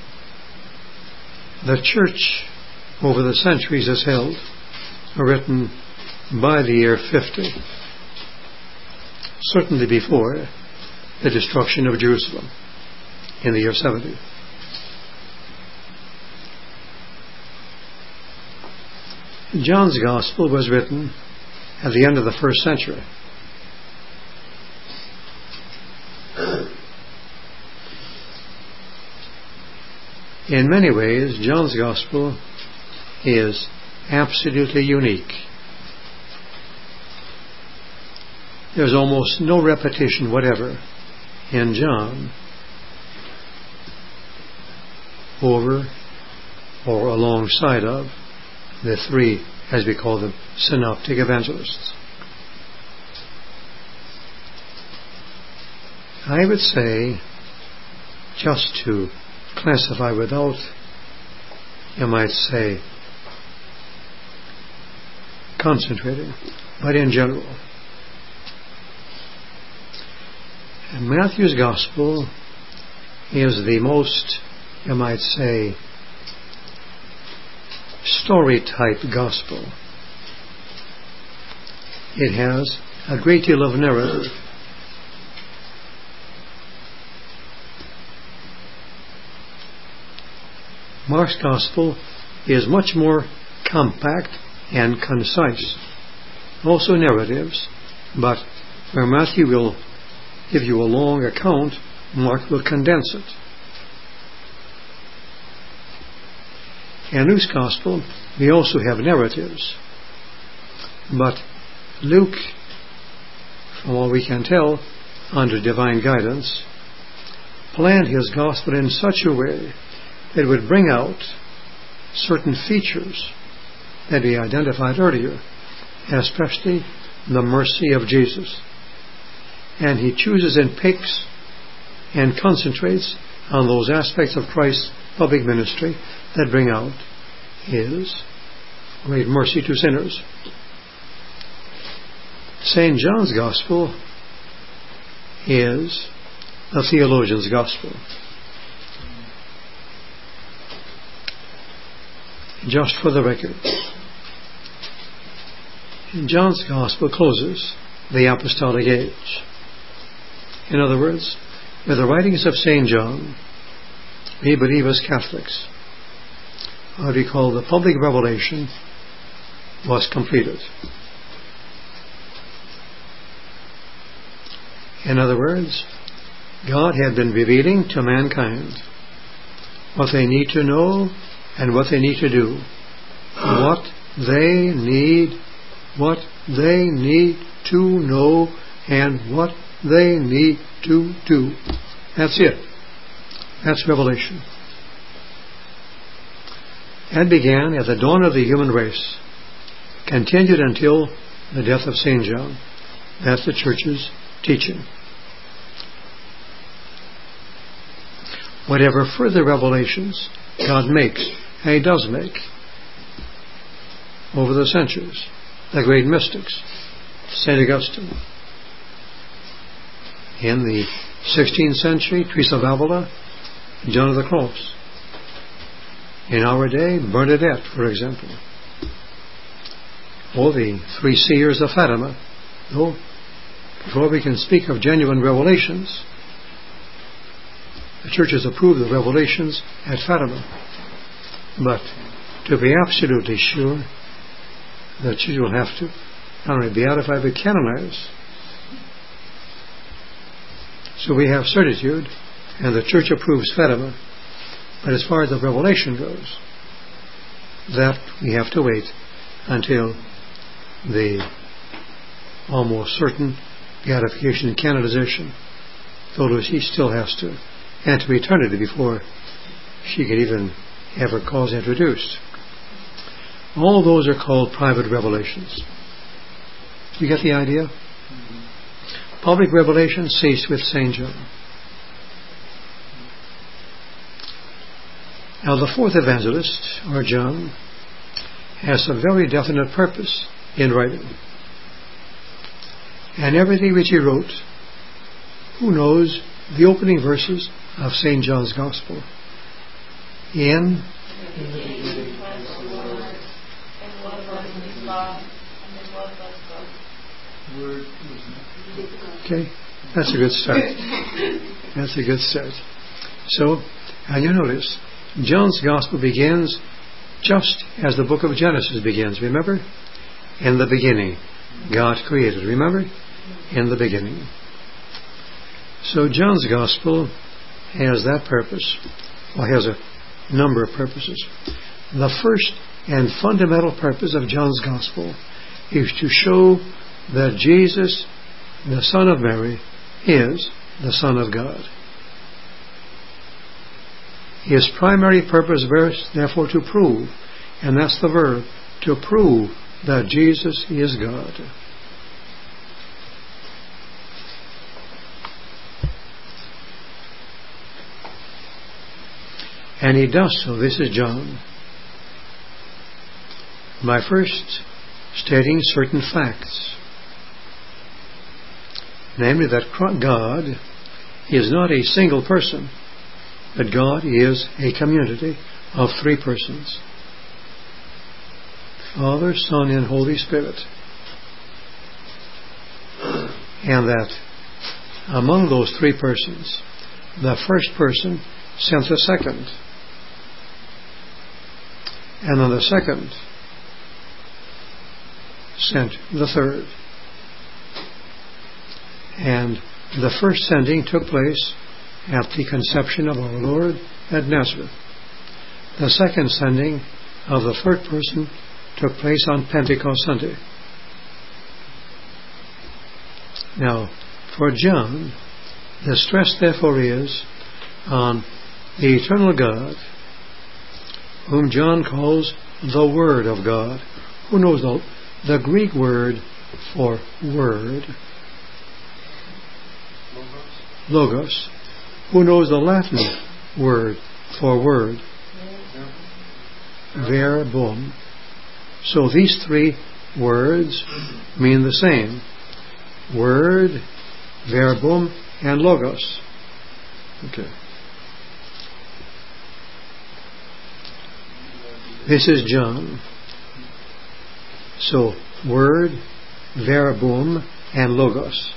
the Church over the centuries has held, are written by the year 50, certainly before the destruction of Jerusalem in the year 70. John's Gospel was written at the end of the first century. In many ways, John's Gospel is absolutely unique. There's almost no repetition whatever in John over or alongside of the three, as we call them, synoptic evangelists. I would say, just to classify without, you might say, concentrating, but in general. And Matthew's Gospel is the most, you might say, story-type Gospel it has a great deal of narrative. Mark's Gospel is much more compact and concise. Also narratives, but where Matthew will give you a long account, Mark will condense it. In Luke's Gospel, we also have narratives, but Luke, from all we can tell, under divine guidance, planned his Gospel in such a way that it would bring out certain features that we identified earlier, especially the mercy of Jesus. And he chooses and picks and concentrates on those aspects of Christ's public ministry that bring out his great mercy to sinners. St. John's Gospel is the theologian's Gospel. Just for the record, John's Gospel closes the apostolic age. In other words, with the writings of St. John, we believe as Catholics, what we call the public revelation was completed. In other words, God had been revealing to mankind what they need to know and what they need to do. What they need to know and what they need to do. That's it. That's revelation. That began at the dawn of the human race, continued until the death of St. John. That's the Church's teaching. Whatever further revelations God makes, and He does make, over the centuries, the great mystics, St. Augustine. In the 16th century, Teresa of Avila, John of the Cross. In our day, Bernadette, for example. Or the three seers of Fatima. Though, before we can speak of genuine revelations, the Church has approved the revelations at Fatima. But to be absolutely sure, the Church will have to not only beatify but canonize. So we have certitude, and the Church approves Fatima. But as far as the revelation goes, that we have to wait until the almost certain beatification and canonization, though she still has to enter eternity before she can even have her cause introduced. All those are called private revelations. You get the idea? Public revelation ceased with St. John. Now the fourth evangelist, or John, has a very definite purpose in writing. And everything which he wrote, who knows the opening verses of St. John's Gospel? Okay, that's a good start. That's a good start. So, and you notice, John's Gospel begins just as the book of Genesis begins. Remember? In the beginning, God created. Remember? In the beginning. So John's Gospel has that purpose, or has a number of purposes. The first and fundamental purpose of John's Gospel is to show that Jesus, the Son of Mary, is the Son of God. His primary purpose is therefore to prove, and that's the verb, to prove that Jesus is God. And he does so, this is John, by first stating certain facts. Namely, that God is not a single person, but God is a community of three persons: Father, Son, and Holy Spirit. and that among those three persons, the first person sent the second, and then the second sent the third. And the first sending took place at the conception of our Lord at Nazareth. The second sending of the third person took place on Pentecost Sunday. Now, for John, the stress therefore is on the eternal God, whom John calls the Word of God. Who knows the Greek word for word? Logos. Who knows the Latin word for word? Verbum. So these three words mean the same. Word, verbum, and logos. Okay. This is John. So, word, verbum, and logos.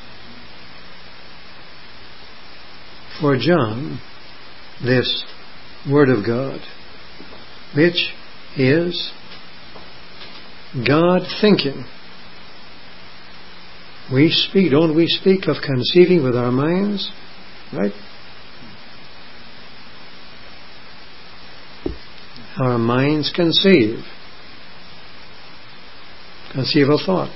For John, this Word of God, which is God thinking. Don't we speak of conceiving with our minds? Right? Our minds conceive a thought.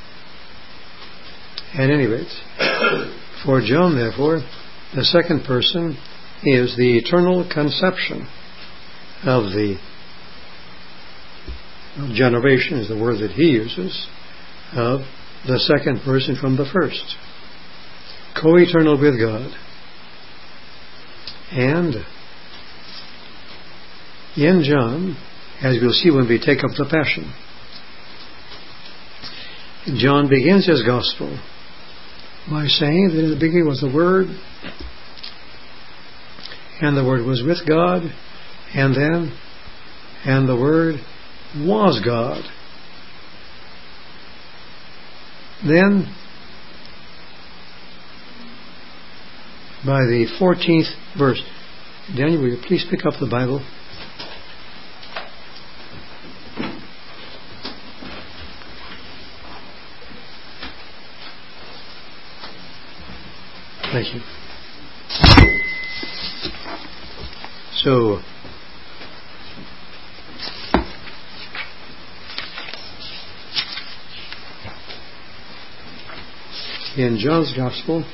At any rate, for John, therefore, the second person is the eternal conception of the generation, is the word that he uses, of the second person from the first. Co-eternal with God. And in John, as we'll see when we take up the Passion, John begins his Gospel by saying that in the beginning was the Word, and the Word was with God, and the Word was God. Then, by the 14th verse, Daniel, will you please pick up the Bible? Thank you. So, in John's Gospel,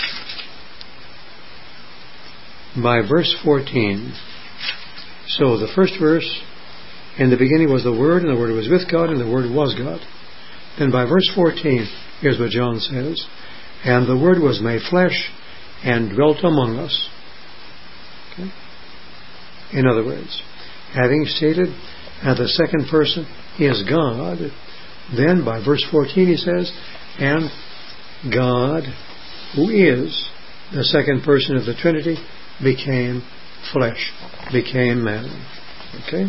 by verse 14, so the first verse, in the beginning was the Word, and the Word was with God, and the Word was God. Then by verse 14, here's what John says, and the Word was made flesh and dwelt among us. Okay? In other words, having stated that the second person is God, then by verse 14 he says, and God, who is the second person of the Trinity, became flesh, became man. Okay?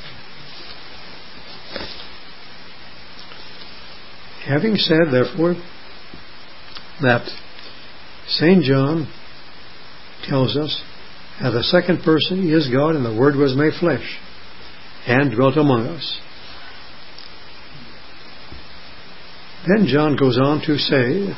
Having said, therefore, that St. John tells us that the second person is God, and the Word was made flesh and dwelt among us. Then John goes on to say,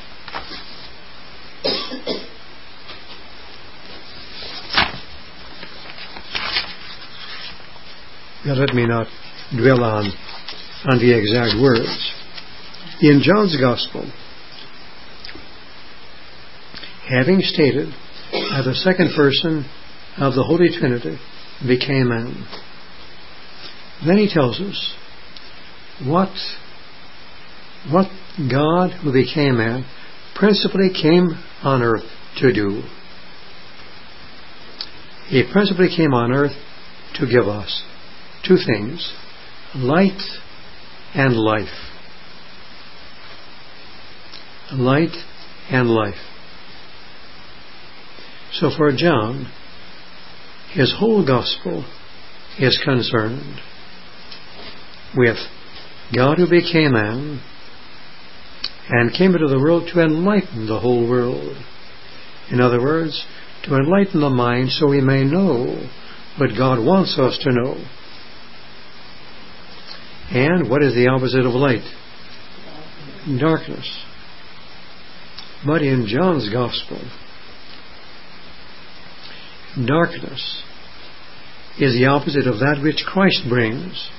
now let me not dwell on the exact words. In John's Gospel, having stated that the second person of the Holy Trinity became man, then he tells us what God, who became man, principally came on earth to do. He principally came on earth to give us two things: light and life. Light and life. So for John, his whole Gospel is concerned with God who became man and came into the world to enlighten the whole world. In other words, to enlighten the mind so we may know what God wants us to know. And what is the opposite of light? Darkness. But in John's Gospel, darkness is the opposite of that which Christ brings.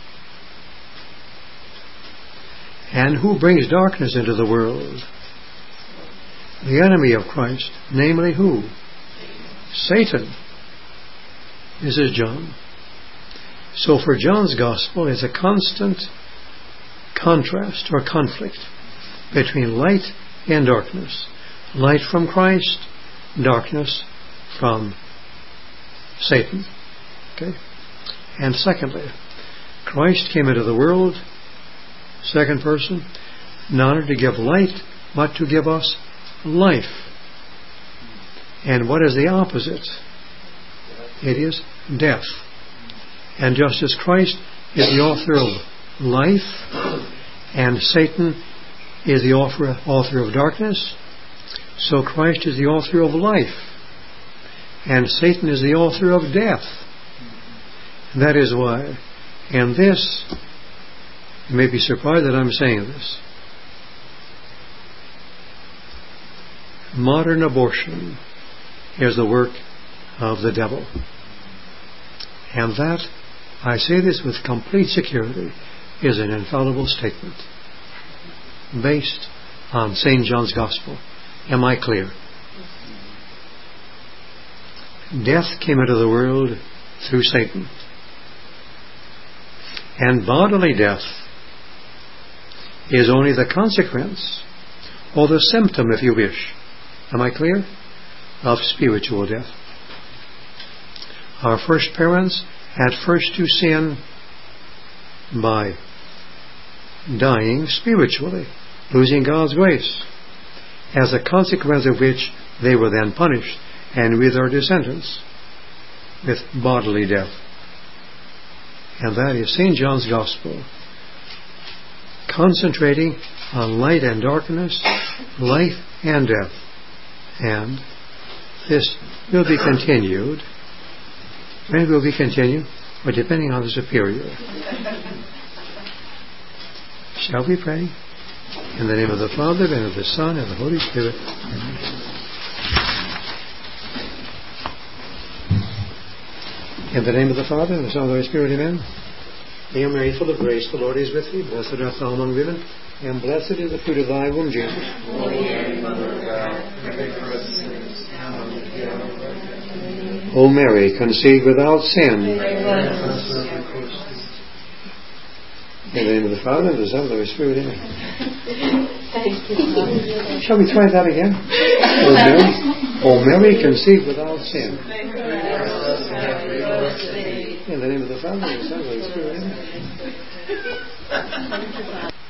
And who brings darkness into the world? The enemy of Christ. Namely who? Satan. This is John. So for John's Gospel is a constant contrast or conflict between light and darkness. Light from Christ, darkness from Satan. Okay? And secondly, Christ came into the world, second person, not only to give light, but to give us life. And what is the opposite? It is death. And just as Christ is the author of life, and Satan is the author of darkness, so Christ is the author of life, and Satan is the author of death. And that is why, and this, you may be surprised that I'm saying this, modern abortion is the work of the devil. And that, I say this with complete security, is an infallible statement based on St. John's Gospel. Am I clear? Death came into the world through Satan. And bodily death is only the consequence, or the symptom, if you wish. Am I clear? Of spiritual death. Our first parents had first to sin by dying spiritually, losing God's grace, as a consequence of which they were then punished, and with our descendants, with bodily death. And that is St. John's Gospel, concentrating on light and darkness, life and death. And this will be continued. When will be continued? Well, depending on the superior. Shall we pray? In the name of the Father, and of the Son, and of the Holy Spirit. Amen. In the name of the Father, and the Son, and the Holy Spirit. Amen. Hail Mary, full of grace, the Lord is with thee. Blessed art thou among women, and blessed is the fruit of thy womb, Jesus. Holy Mary, Mother of God, pray for us sinners, now and at the hour of our death. O Mary, conceived without sin. In the name of the Father, and the Son, and the Holy Spirit. Amen. Thank you. Shall we try that again? O Mary, conceived without sin. In the name of the Father, and the Son, and the Holy Spirit. Amen.